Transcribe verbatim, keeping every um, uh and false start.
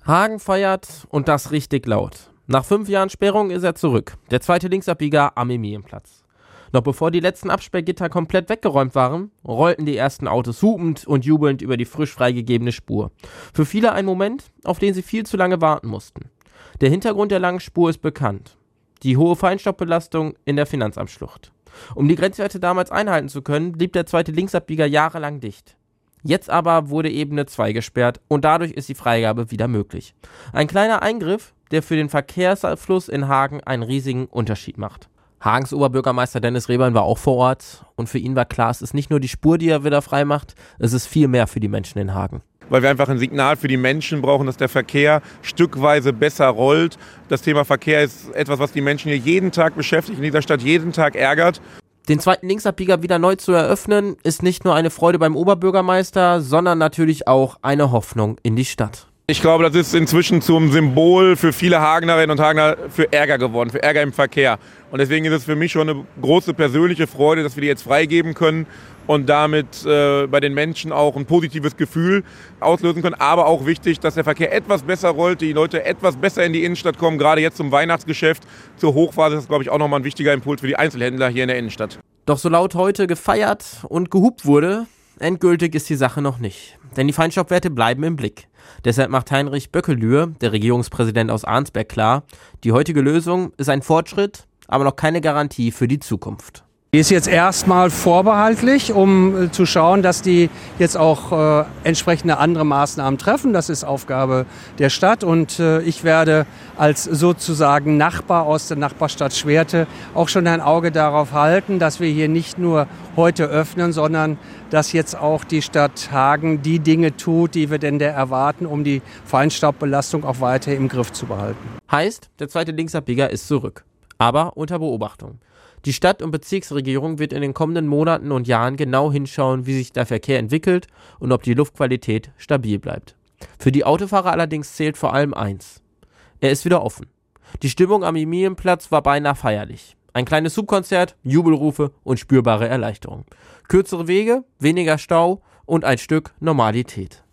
Hagen feiert und das richtig laut. Nach fünf Jahren Sperrung ist er zurück. Der zweite Linksabbieger am Emilienplatz. Noch bevor die letzten Absperrgitter komplett weggeräumt waren, rollten die ersten Autos hupend und jubelnd über die frisch freigegebene Spur. Für viele ein Moment, auf den sie viel zu lange warten mussten. Der Hintergrund der langen Spur ist bekannt. Die hohe Feinstaubbelastung in der Finanzamtsschlucht. Um die Grenzwerte damals einhalten zu können, blieb der zweite Linksabbieger jahrelang dicht. Jetzt aber wurde Ebene zwei gesperrt und dadurch ist die Freigabe wieder möglich. Ein kleiner Eingriff, der für den Verkehrsfluss in Hagen einen riesigen Unterschied macht. Hagens Oberbürgermeister Dennis Rehbein war auch vor Ort und für ihn war klar, es ist nicht nur die Spur, die er wieder frei macht, es ist viel mehr für die Menschen in Hagen. Weil wir einfach ein Signal für die Menschen brauchen, dass der Verkehr stückweise besser rollt. Das Thema Verkehr ist etwas, was die Menschen hier jeden Tag beschäftigt, in dieser Stadt jeden Tag ärgert. Den zweiten Linksabbieger wieder neu zu eröffnen, ist nicht nur eine Freude beim Oberbürgermeister, sondern natürlich auch eine Hoffnung in die Stadt. Ich glaube, das ist inzwischen zum Symbol für viele Hagenerinnen und Hagener für Ärger geworden, für Ärger im Verkehr. Und deswegen ist es für mich schon eine große persönliche Freude, dass wir die jetzt freigeben können und damit äh, bei den Menschen auch ein positives Gefühl auslösen können. Aber auch wichtig, dass der Verkehr etwas besser rollt, die Leute etwas besser in die Innenstadt kommen, gerade jetzt zum Weihnachtsgeschäft, zur Hochphase. Das ist, glaube ich, auch nochmal ein wichtiger Impuls für die Einzelhändler hier in der Innenstadt. Doch so laut heute gefeiert und gehupt wurde, endgültig ist die Sache noch nicht. Denn die Feinstaubwerte bleiben im Blick. Deshalb macht Heinrich Böckelühr, der Regierungspräsident aus Arnsberg, klar, die heutige Lösung ist ein Fortschritt, aber noch keine Garantie für die Zukunft. Die ist jetzt erstmal vorbehaltlich, um äh, zu schauen, dass die jetzt auch äh, entsprechende andere Maßnahmen treffen. Das ist Aufgabe der Stadt und äh, ich werde als sozusagen Nachbar aus der Nachbarstadt Schwerte auch schon ein Auge darauf halten, dass wir hier nicht nur heute öffnen, sondern dass jetzt auch die Stadt Hagen die Dinge tut, die wir denn da erwarten, um die Feinstaubbelastung auch weiter im Griff zu behalten. Heißt, der zweite Linksabbieger ist zurück, aber unter Beobachtung. Die Stadt- und Bezirksregierung wird in den kommenden Monaten und Jahren genau hinschauen, wie sich der Verkehr entwickelt und ob die Luftqualität stabil bleibt. Für die Autofahrer allerdings zählt vor allem eins: Er ist wieder offen. Die Stimmung am Emilienplatz war beinahe feierlich. Ein kleines Subkonzert, Jubelrufe und spürbare Erleichterung. Kürzere Wege, weniger Stau und ein Stück Normalität.